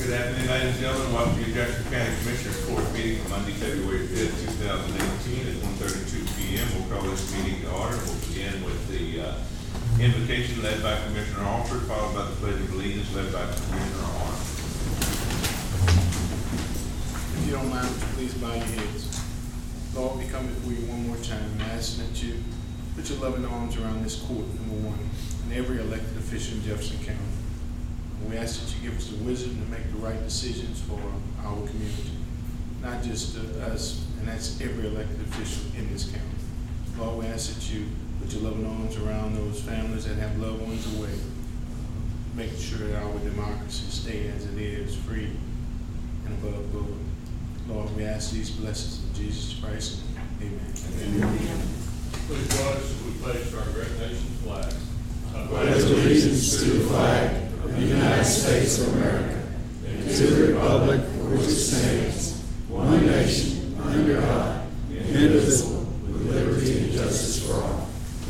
Good afternoon, ladies and gentlemen. Welcome to the Jackson County Commissioners Court meeting for Monday, February 5th, 2018 at 1:32 p.m. We'll call this meeting to order. We'll begin with the invocation led by Commissioner Alford, followed by the Pledge of Allegiance led by Commissioner Arnold. If you don't mind, would you please bow your heads. Lord, we come before you one more time and ask that you put your loving arms around this court, number one, and every elected official in Jefferson County. We ask that you give us the wisdom to make the right decisions for our community, not just us, and that's every elected official in this county. Lord, we ask that you put your loving arms around those families that have loved ones away, making sure that our democracy stays as it is, free and above board. Lord, we ask these blessings in Jesus Christ. Amen. Amen. Please join us as we pledge to our great nation's flag. I pledge allegiance to the flag of the United States of America and to the republic for which it stands, one nation, under God, indivisible, with liberty and justice for all.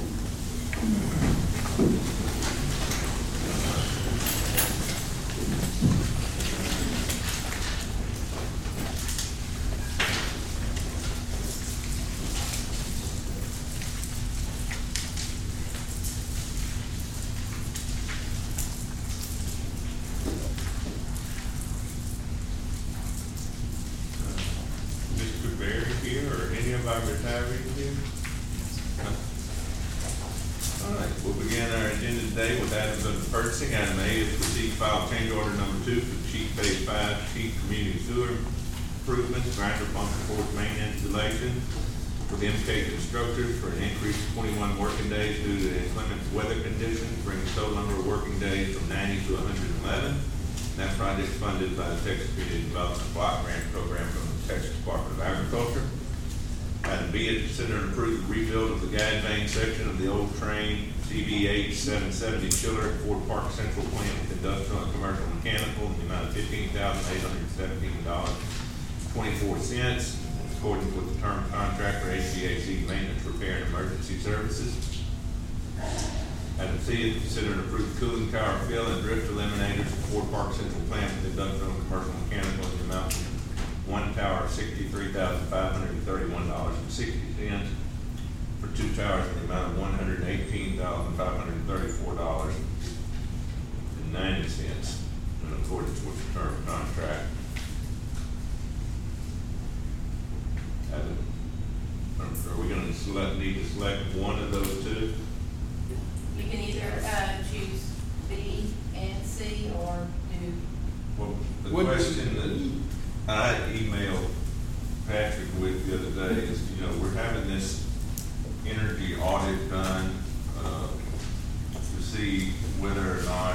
Mr. Berry here, or any of our retirees here? All right, we'll begin our agenda today with items under purchasing. Item A is receive file change order number 2 for Chief Phase 5 Chief Community Sewer Improvements, grinder pump force main installation with MK Constructors for an increase of 21 working days due to inclement weather conditions, bringing the total number of working days from 90 to 111. That project is funded by the Texas Community Development Block Grant Program from the Texas Department of Agriculture. Item B is consider and approve the rebuild of the guide vane section of the old train CVH 770 chiller at Ford Park Central Plant with industrial and commercial mechanical in the amount of $15,817.24 in accordance with the term contract for HVAC maintenance, repair, and emergency services. Item C is consider and approve cooling tower fill and drift eliminators at Ford Park Central Plant with industrial and commercial mechanical in the amount of one tower of $63,531.60 for 2 towers in the amount of $118,534.90 in accordance with the term contract. Are we going to need to select one of those two? You can either choose B and C or do. Well, the question that I emailed Patrick with the other day is, we're having this energy audit done to see whether or not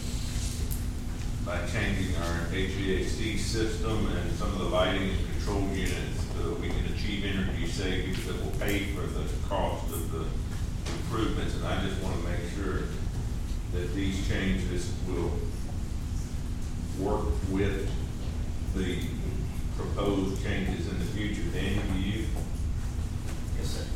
by changing our HVAC system and some of the lighting and control units, we can achieve energy savings that will pay for the cost of the improvements. And I just want to make sure that these changes will work with the proposed changes in the future. Danny, do you? Yes, sir.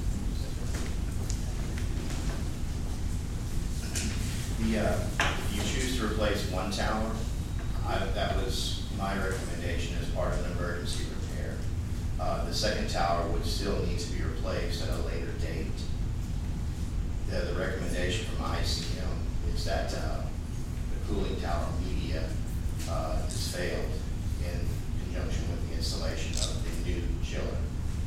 If you choose to replace one tower, that was my recommendation as part of an emergency repair. The second tower would still need to be replaced at a later date. The recommendation from ICM is that the cooling tower media has failed in conjunction with the installation of the new chiller.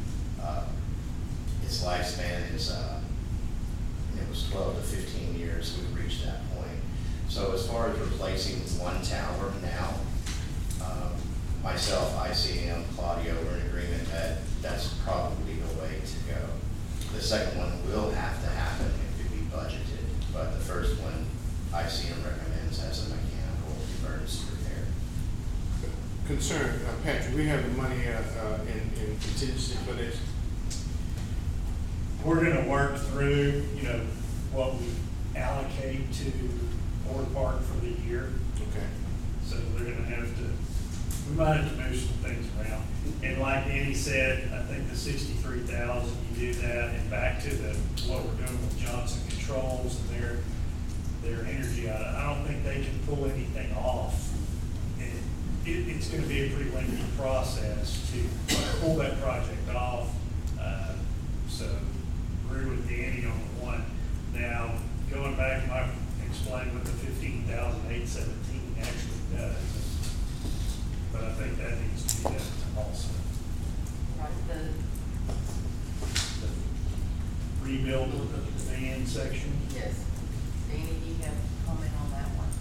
Its lifespan is, it was 12 to 15 years, we've reached that point. So as far as replacing one tower now, myself, ICM, Claudio, we're in agreement that that's probably the way to go. The second one will have to happen if it be budgeted, but the first one ICM recommends as a mechanical emergency repair. Concern, Patrick, we have the money in contingency for this. We're going to work through, what we allocate to Ford Park for the year. Okay. So we're going to have to, we might have to move some things around. And like Andy said, I think the 63,000, you do that, and back to what we're doing with Johnson Controls and their energy. I don't think they can pull anything off it's gonna be a pretty lengthy process to pull that project off. So agree with Danny on the one. Now, going back, I explained what the 15,817 actually does. But I think that needs to be done also. Right, The rebuild of the van section. yes. Danny, do you have a comment on that one?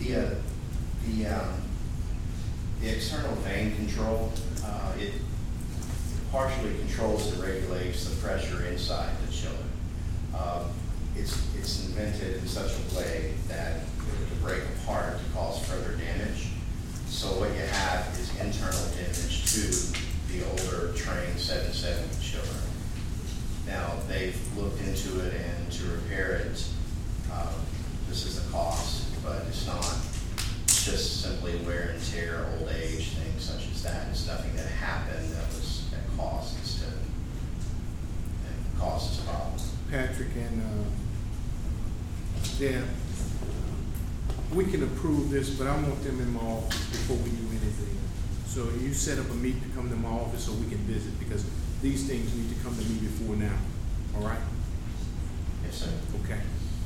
The external vane control, it partially controls and regulates the pressure inside the chiller. It's invented in such a way that if it break apart to cause further damage. So what you have is internal damage to the older Train 770 chiller. Now, they've looked into it, and to repair it, this is the cost, but it's not just simply wear and tear, old age, things such as that. It's nothing that happened that caused us a problem. Patrick and, Deb, we can approve this, but I want them in my office before we do anything. So you set up a meet to come to my office so we can visit, because these things need to come to me before now, all right? Yes, sir. Okay.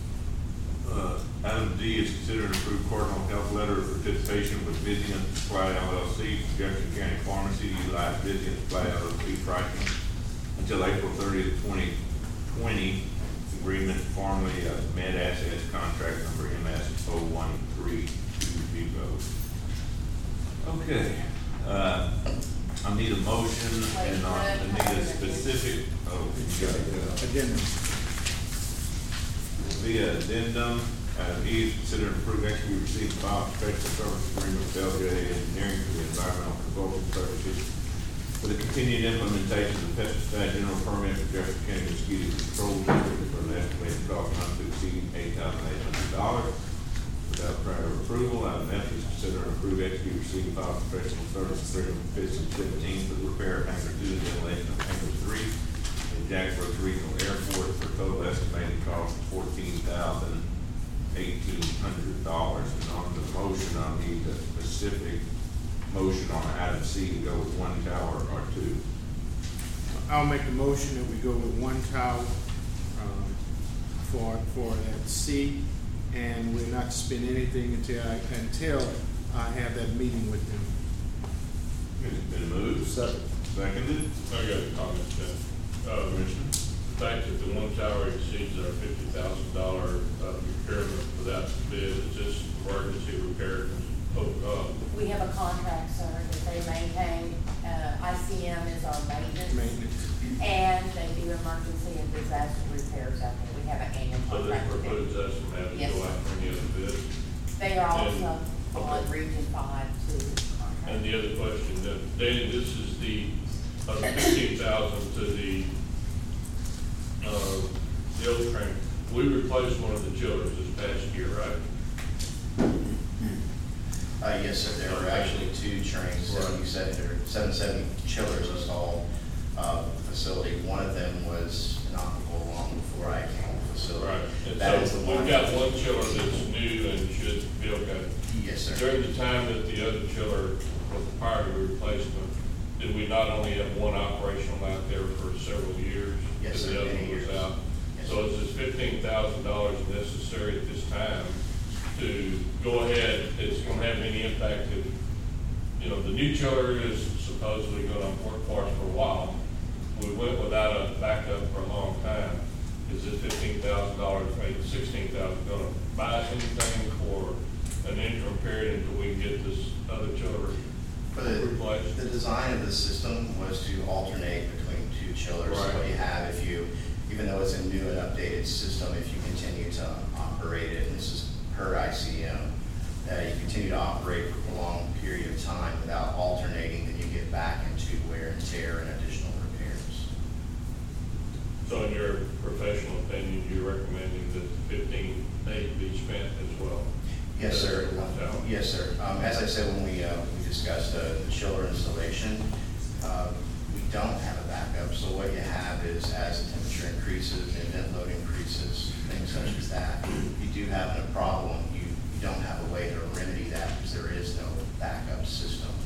Item D is consider and approve Cardinal Health letter of participation with Vizient Supply LLC, Jefferson County Pharmacy to utilize Vizient Supply LLC pricing until April 30th, 2020. Agreement formerly Med Assets contract number MS 01320. Okay, I need a motion and I need a specific, Addendum. via addendum. E is consider and approve execute receive and file professional service agreement with LJ Engineering for the environmental consulting services for the continued implementation of the pesticide general permit for Jefferson County Mosquito Control District for an estimated cost not to exceed $8,800. Without prior approval, item F is consider and approve execute receive and file professional service agreement with Fission 15 for the repair of hangar 2 and ventilation of hangar 3 in Jacksboro Regional Airport for a total estimated cost of $14,800. And on the motion, I'll need a specific motion on item C to go with one tower or two. I'll make the motion that we go with one tower, for that C, and we're not to spend anything until I have that meeting with them. It's been moved. Seconded. I got a comment, Commissioner? the fact that the one tower exceeds our $50,000 procurement without the bid, is this emergency repair? We have a contract, sir, that they maintain. ICM is our maintenance. And they do emergency and disaster repairs out there. We have an annual So this contract with them. precludes us from having to Yes, go sir. out for any other bid? They are also And- on Region 5 to contract. And the other question, Danny, this is the 15,000 to the old train. We replaced one of the chillers this past year, right? Yes, sir, there were actually two trains, 770 chillers installed, facility. One of them was inoperable long before I came to the facility. Right. And That is so the one. we've got one chiller that's new and should be okay. Yes, sir. During the time that the other chiller was prior to replacement, did we not only have one operational out there for several years? Yes, sir, And the other many one was years. out? Yes, So sir. is this $15,000 necessary at this time to go ahead? It's gonna have any impact if, you know, the new chiller is supposedly gonna work for us for a while. We went without a backup for a long time. Is this $15,000, maybe $16,000 gonna buy us anything for an interim period until we can get this other chiller For the replaced? design of the system was to alternate between two chillers. So Right. what you have, if you, even though it's a new and updated system, if you continue to operate it, and this is per ICM, you continue to operate for a prolonged period of time without alternating, then you get back into wear and tear and additional repairs. So in your professional opinion, you're recommending that the 15,800 be spent as well? Yes, sir. One tower. Yes, sir. As I said, when we discussed the chiller installation, we don't have a backup. So what you have is, as the temperature increases and vent load increases, things such as that, you do have a problem. You don't have a way to remedy that because there is no backup system.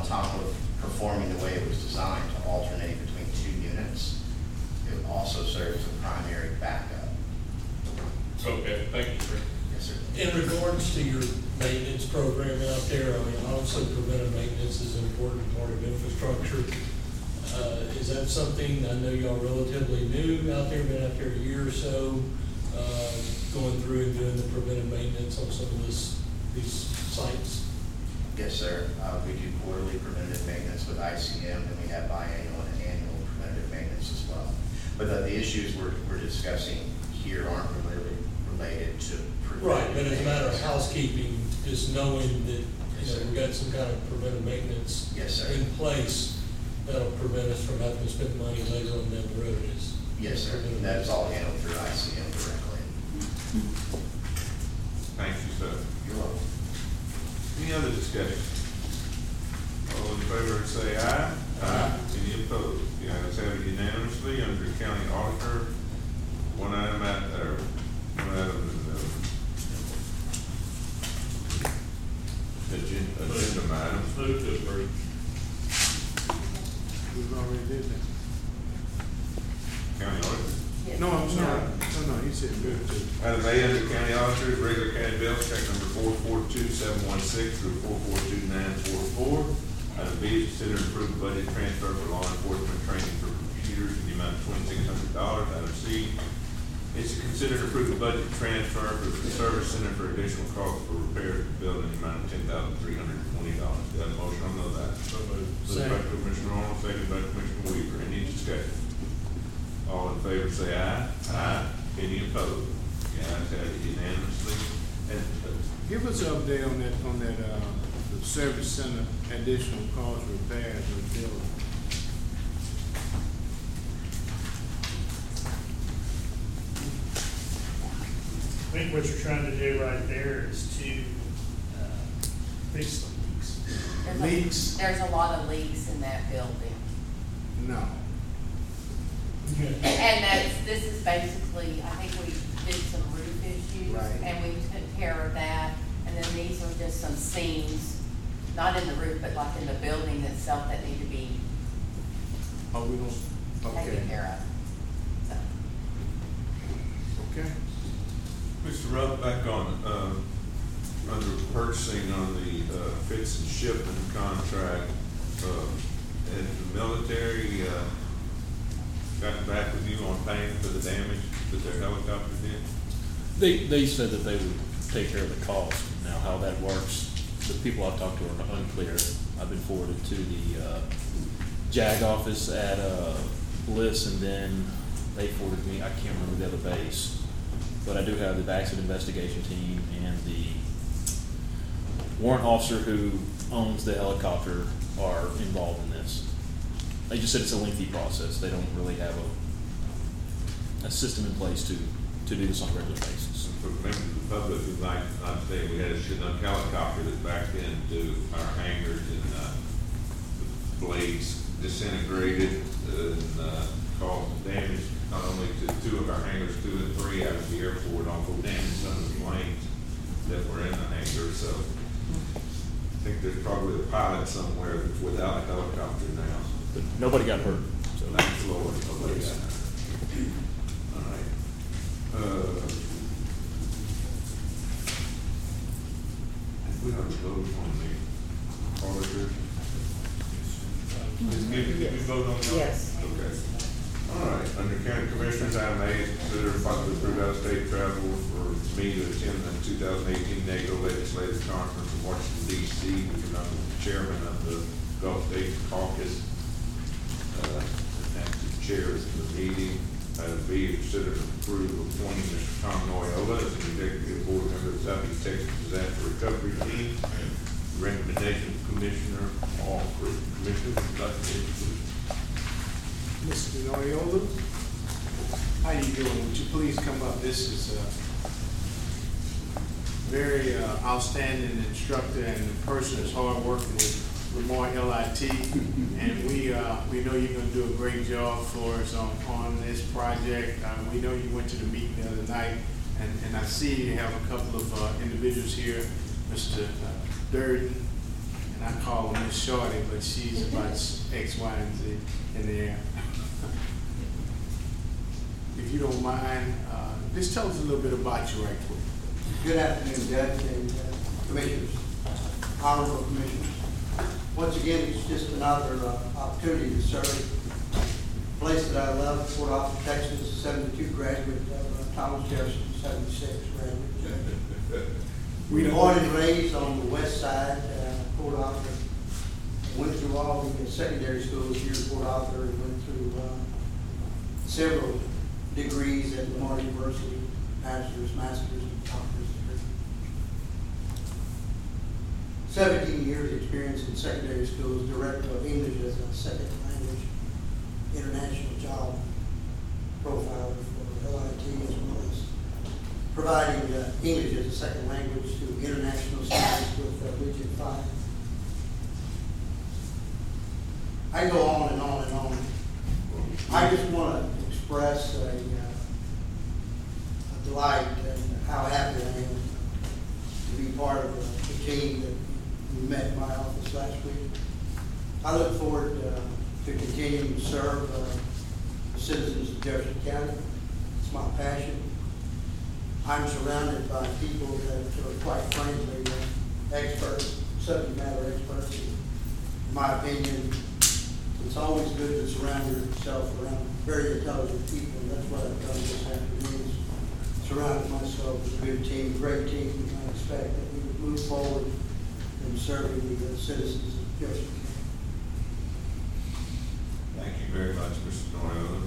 top of performing the way it was designed to alternate between two units, it will also serve as a primary backup. Okay, thank you, sir. Yes, sir. In regards to your maintenance program out there, I mean, obviously preventive maintenance is an important part of infrastructure. Is that something, I know y'all relatively new out there, been out there a year or so, going through and doing the preventive maintenance on some of these sites? Yes, sir. We do quarterly preventative maintenance with ICM, and we have biannual and annual preventative maintenance as well. But the issues we're discussing here aren't really related to preventative Right, but as a matter of maintenance. housekeeping, just knowing that, Yes, sir. we got some kind of preventive maintenance Yes, sir. in place that'll prevent us from having to spend money later on down the road is. Yes, sir. That is all handled through ICM directly. Thank you, sir. You're welcome. Any other discussion? All in favor say aye. Aye. Any opposed? The ayes have it unanimously. Under county auditor, one item agenda items. Move to approve. We've already did that. County auditor. Yes. No, I'm sorry. No, he said move to. Item A under county auditors, regular county bills, check number 442716 through 442944. Item B is consider and approve the budget transfer for law enforcement training for computers in the amount of $2,600. Item C is to consider and approve the budget transfer for the service center for additional costs for repairs to the building in the amount of $10,320. Do I have a motion on those items? So moved. Moved by Commissioner Arnold, seconded by Commissioner Weaver. Any discussion? All in favor say aye. Aye. Any opposed? The ayes have it unanimously. And Give us an update on that, the service center additional cost repairs of the building. I think what you're trying to do right there is to fix the leaks. Leaks? There's a lot of leaks in that building. No. And this is basically, I think we did some roof issues. Right. And we took care of that. And then these are just some seams, not in the roof, but like in the building itself that need to be Oh, we don't, okay. taken care of. So, Okay. Mr. Rupp, back on, under purchasing on the, fix and shipping contract, has the military, gotten back with you on paying for the damage that their helicopter did? They said that they would take care of the cost. Now, how that works, the people I've talked to are unclear. I've been forwarded to the JAG office at Bliss, and then they forwarded me, I can't remember the other base. But I do have the accident investigation team and the warrant officer who owns the helicopter are involved in this. They just said it's a lengthy process. They don't really have a system in place to do this on a regular basis. For members of the public who'd like to understand, we had a Chinook helicopter that backed into our hangars and the blades disintegrated and caused damage not only to two of our hangars, 2 and 3 out of the airport, also damaged some of the planes that were in the hangar. So I think there's probably a pilot somewhere that's without a helicopter now. But nobody got hurt. So Thanks, Lord. Nobody got hurt. All right. We have to vote on the auditor. Did we vote on the auditor? Yes. Okay. All right, under county commissioners, item A is consider possibly approve out-of-state travel for me to attend the 2018 NATO Legislative Conference in Washington DC, because I'm the chairman of the Gulf States Caucus. And the chair is the meeting. Item B is consider to approve appointing Mr. Tom Noyola as an executive board member of the Southeast Texas Disaster Recovery Team. Recommendation of Commissioner Hall. Commissioner, would you like to introduce? Mr. Noyola, how you doing? Would you please come up? This is a very outstanding instructor and the person is hard working with Lamar LIT. And we know you're gonna do a great job for us on this project. We know you went to the meeting the other night and I see you have a couple of individuals here, Mr. Durden, and I call her Miss Shorty, but she's about X, Y, and Z in the air. If you don't mind, just tell us a little bit about you right quick. Good afternoon, Judge and Commissioners, honorable Commissioners. Once again, it's just another opportunity to serve a place that I love, Port Arthur, Texas, 72 graduate of Thomas Jefferson, 76 graduate. We born and raised on the west side, Port Arthur. Went through all the secondary schools here at Port Arthur and went through several degrees at Lamar University, bachelor's, master's, and doctor's degree. 17 years experience in secondary schools, director of English as a second language, international job profiler for LIT, as well as providing English as a second language to international students with Region 5. I go on and on and on. I just want to express a delight and how happy I am to be part of the team that we met in my office last week. I look forward to continuing to serve the citizens of Jefferson County. It's my passion. I'm surrounded by people that are quite frankly experts, subject matter experts. In my opinion, it's always good to surround yourself around very intelligent people, and that's what I've done this afternoon, is surrounded myself with a good team, a great team, and I expect that we would move forward in serving the citizens of Jefferson County. Thank you very much, Mr. Noel.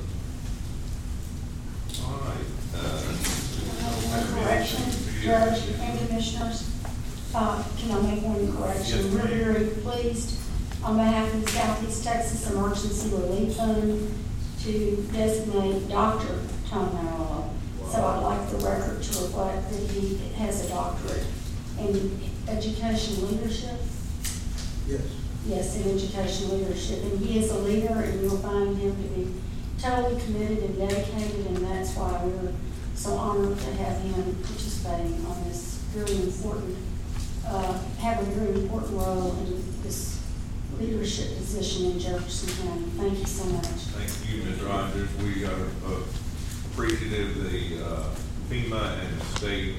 All right. Correction, Judge and Commissioners, can I make one correction? Yes, We're ma'am. very pleased on behalf of the Southeast Texas Emergency Relief Fund to designate Dr. Tom Marlowe. So I'd like the record to reflect that he has a doctorate in education leadership. Yes. Yes, in education leadership, and he is a leader, and you'll find him to be totally committed and dedicated, and that's why we're so honored to have him participating on this very important, have a very important role in this leadership position in Jefferson County. Thank you so much. Thank you, Ms. Rogers. We are appreciative of the FEMA and the state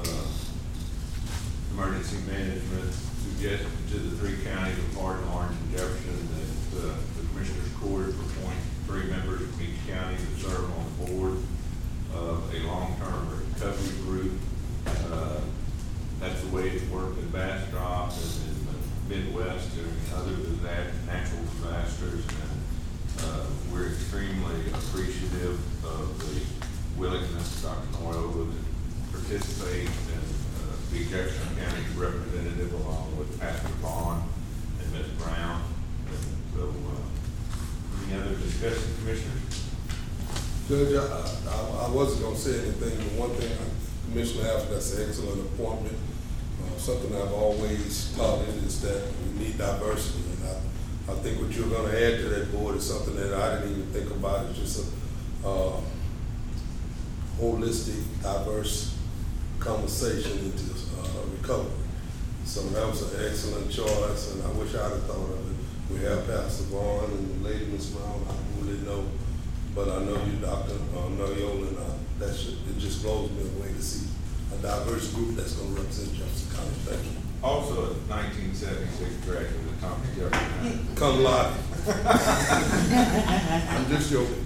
emergency management suggested to the three counties of Hardin, Orange, and Jefferson that the Commissioners Court appoint 3 members from each county to serve on the board of a long-term recovery group. That's the way it's worked in Bastrop and in the Midwest and other natural disasters. And we're extremely appreciative of the willingness of Dr. Noel to participate and be Jefferson County representative along with Pastor Vaughn and Ms. Brown. And so, any other discussion, Commissioners? Judge, I wasn't going to say anything, but one thing, Commissioner Alford, that's an excellent appointment. Something I've always taught it is that we need diversity, and I think what you're going to add to that board is something that I didn't even think about. It's just a holistic, diverse conversation into recovery. So that was an excellent choice, and I wish I'd have thought of it. We have Pastor Vaughn and Lady Ms. Brown, I really know, but I know you, Dr. Noel, and it just blows me away to see a diverse group that's going to represent Jefferson County. Thank you. Also, a 1976 graduate of Thomas Jefferson. Come live. I'm just joking.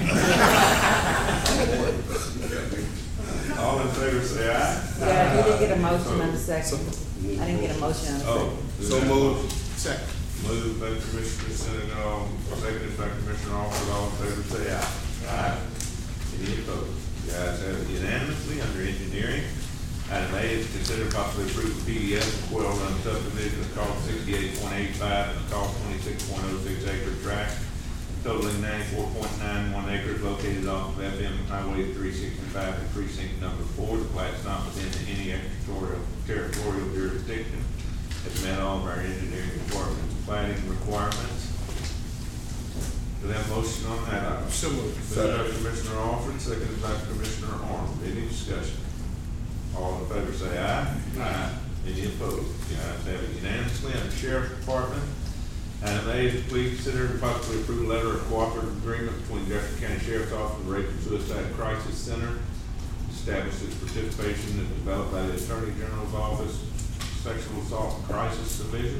All in favor, say aye. Yeah, you didn't get a motion on the second. I didn't get a motion on the Oh, second. So moved. Second. moved by Commissioner Senegal, seconded by Commissioner Alford. All in favor, say aye. Aye. Any opposed? The ayes have it unanimously. Under engineering, item A is to consider possibly approve a PDF of Quail Run subdivision of cost 68.85 and a cost 26.06 acre tract totaling 94.91 acres located off of FM Highway 365 in precinct number 4. The plat's not within any extraterritorial jurisdiction. It's met all of our engineering department's platting requirements. Do we have a motion on that item? So moved. Moved by Commissioner Alford, seconded by Commissioner Arnold. Any discussion? All in favor say aye. Aye. Any opposed? The ayes have it unanimously. Under Sheriff's Department, item A is to please consider and possibly approve a letter of cooperative agreement between Jefferson County Sheriff's Office and the Rape and Suicide Crisis Center. Establishes participation and developed by the Attorney General's Office, Sexual Assault and Crisis Division.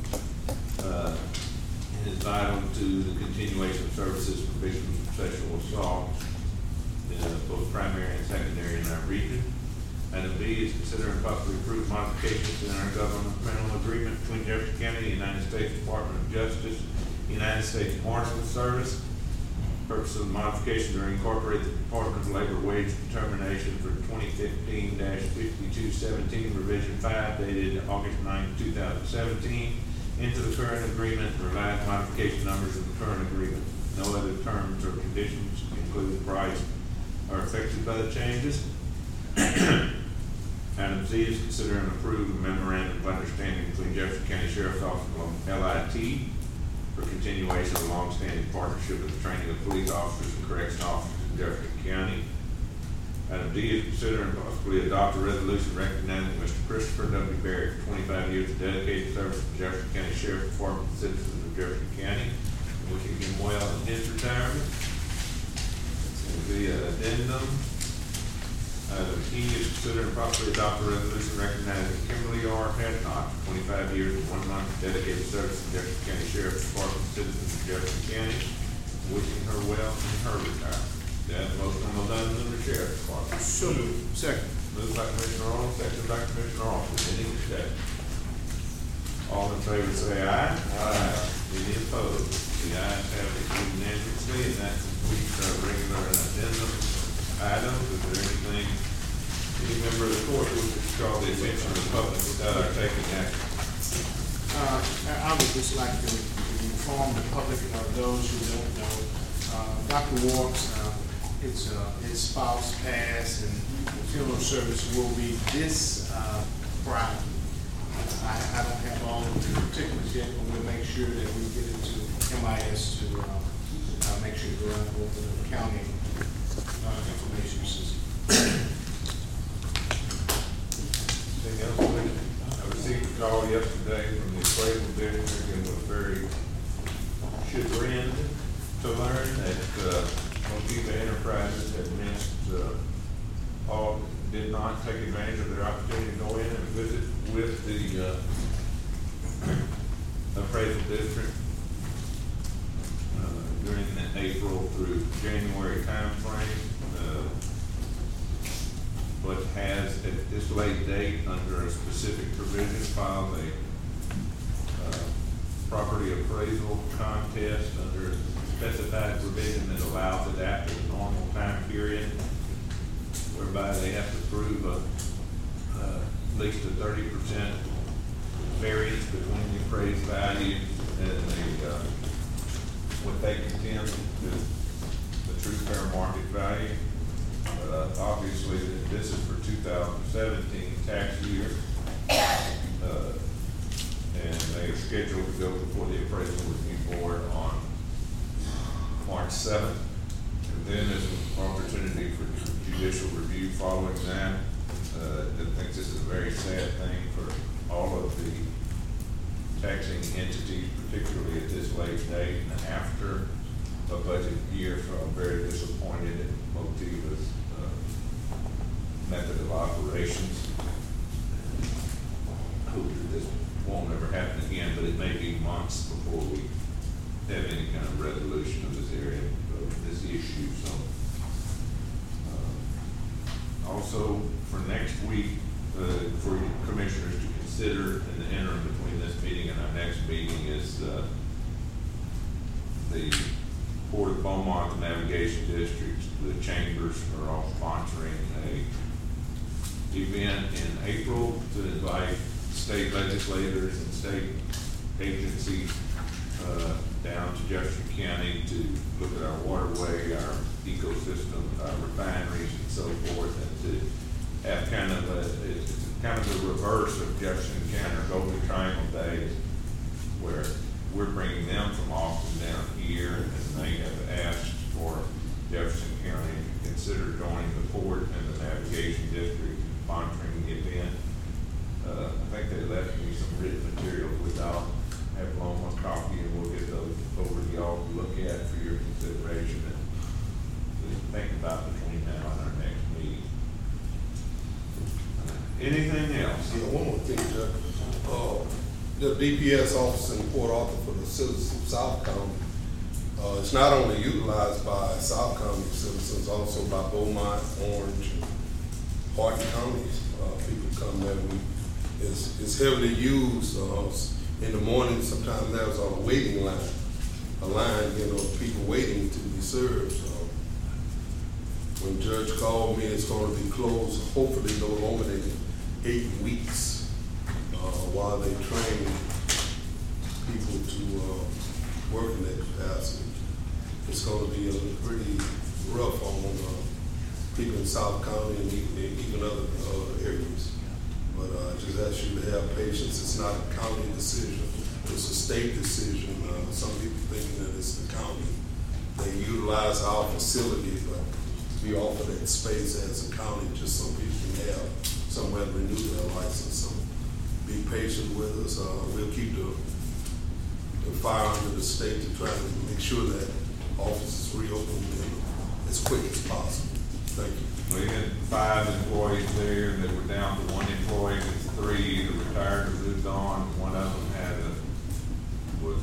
It is vital to the continuation of services for victims of sexual assault, both primary and secondary in our region. Item B is consider and possibly approve modifications in our governmental agreement between Jefferson County, the United States Department of Justice, United States Marshal Service. Purpose of the modification to incorporate the Department of Labor wage determination for 2015-5217 revision 5 dated August 9, 2017 into the current agreement, revised modification numbers of the current agreement. No other terms or conditions, including price, are affected by the changes. Item Z is consider and approve a memorandum of understanding between Jefferson County Sheriff's Office and LIT for continuation of a long-standing partnership with the training of police officers and correction officers in Jefferson County. Item D is consider and possibly adopt a resolution recognizing Mr. Christopher W. Barrett for 25 years of dedicated service to the Jefferson County Sheriff's Department and citizens of Jefferson County, and wishing him well in his retirement. It's going to be an addendum. Item E is consider and possibly adopt a resolution recognizing Kimberly R. Hadnot for 25 years and 1 month of dedicated service to the Jefferson County Sheriff's Department and citizens of Jefferson County, and wishing her well in her retirement. Do I have a motion on those items in the Sheriff's Department? So moved. Second. Moved by Commissioner Arnold, second by Commissioner Austin. Any discussion? All in favor say aye. Aye. Any opposed? The ayes have it unanimously, and that completes our regular and addendum items. Is there anything any member of the court who would call the attention of the public without our taking action? I would just like to inform the public and those who don't know, Dr. Warks, his spouse passed, and the funeral service will be this Friday. I don't have all of the particulars yet, but we'll make sure that we get it to MIS to make sure to run over the county information system. Anything else? I received a call yesterday from the appraisal district and was very chagrined to learn that Motiva Enterprises had missed did not take advantage of their opportunity to go in and visit with the appraisal district during the April through January time frame. But has at this late date, under a specific provision, filed a property appraisal contest under a specified provision that allows it after the normal time period, whereby they have to prove at least a 30% variance between the appraised value and what they contend is the true fair market value. Obviously, this is for 2017 tax year, and they are scheduled to go before the appraisal review board on March 7th. And then there's an opportunity for judicial review following that. I think this is a very sad thing for all of the taxing entities, particularly at this late date and after a budget year. So I'm very disappointed in Motiva's method of operations. I hope that this won't ever happen again, but it may be months before we have any kind of resolution of this area, of this issue. So, also for next week, for commissioners to consider in the interim between this meeting and our next meeting is the Port of Beaumont, the Navigation District, the chambers are all sponsoring a event in April to invite state legislators and state agencies down to Jefferson County to look at our waterway, our ecosystem, our refineries, and so forth, and to have kind of it's kind of the reverse of Jefferson County or Golden Triangle days, where we're bringing them from Austin down here, and they have asked for Jefferson County to consider joining the port and the navigation district sponsoring the event. I think the DPS office in Port Arthur for the citizens of South County. It's not only utilized by South County citizens, also by Beaumont, Orange, and Hardin counties. People come there. It's heavily used in the morning. Sometimes there's a waiting line, people waiting to be served. So when Judge called me, it's going to be closed, hopefully no longer than 8 weeks, while they train people to work in that capacity. It's going to be pretty rough on people in South County and even other areas. But I just ask you to have patience. It's not a county decision. It's a state decision. Some people thinking that it's the county. They utilize our facility, but we offer that space as a county just so people can have somewhere to renew their license. So be patient with us. We'll keep the fire under the state to try to make sure that offices reopen as quick as possible. Thank you. We had 5 employees there that were down to 1 employee. It's 3 either retired or moved on. One of them was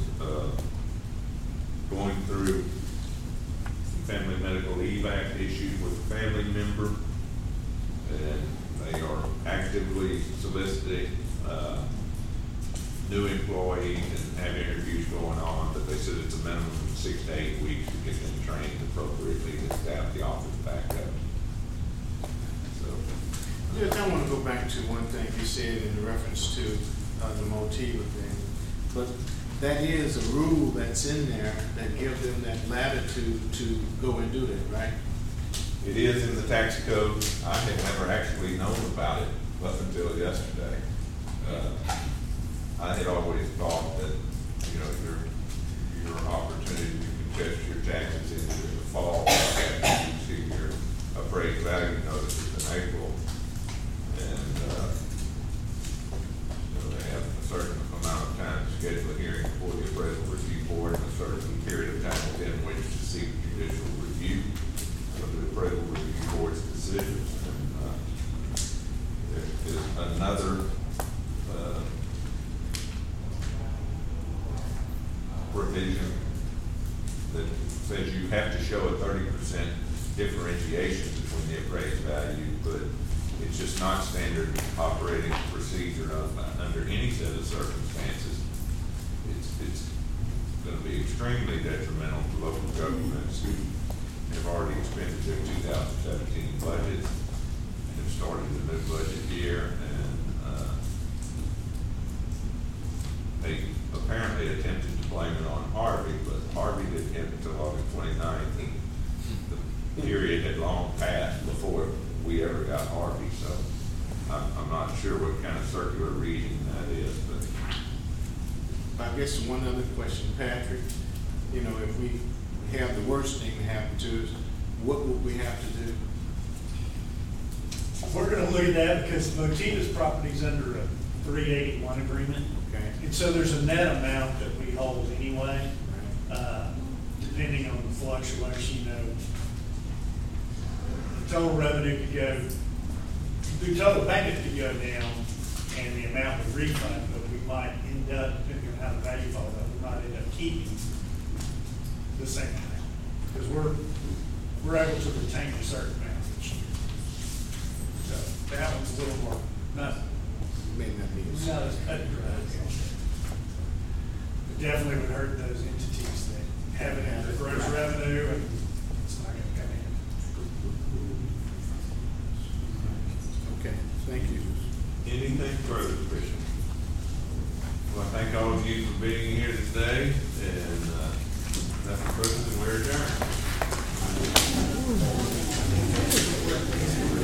going through family medical leave act issues with a family member, and they are actively soliciting new employees and have interviews going on, but they said it's a minimum of 6 to 8 weeks to get them trained appropriately to staff the office back up. So, Yes, I want to go back to one thing you said in reference to the Motiva thing, but that is a rule that's in there that gives them that latitude to go and do that, right? it is in the tax code. I had never actually known about it up until yesterday. I had always thought that, your opportunity to contest your taxes in the fall, you see your appraised value notices in April, and they have a certain amount of time to schedule a hearing before the appraisal review board, and a certain period of time within which to seek judicial review of the appraisal review board's decisions. And there is another provision that says you have to show a 30% differentiation between the appraised value, but it's just not standard operating procedure under any set of circumstances. It's going to be extremely detrimental to local governments who have already expended their 2017 budgets and have started the new budget year, and they apparently attempted to blame it on Harvey, but Harvey didn't hit until August 29th, and the period had long passed before we ever got Harvey, so I'm not sure what kind of circular reading that is, but. I guess one other question, Patrick, if we have the worst thing happen to us, what would we have to do? We're gonna look at that because Motiva's property's under a 381 agreement. Okay. And so there's a net amount that we hold anyway, depending on the fluctuation, the total revenue could go, the total payment could go down and the amount we refund, but we might end up, depending on how the value falls out, we might end up keeping the same amount. Because we're able to retain a certain amount each year. So that one's a little more, not May not be. not as cut and dry. It definitely would hurt those entities that have it in their gross revenue and it's not gonna come in. Okay, thank you. Anything further, Commissioner? Well, I thank all of you for being here today, and nothing further than we're adjourned.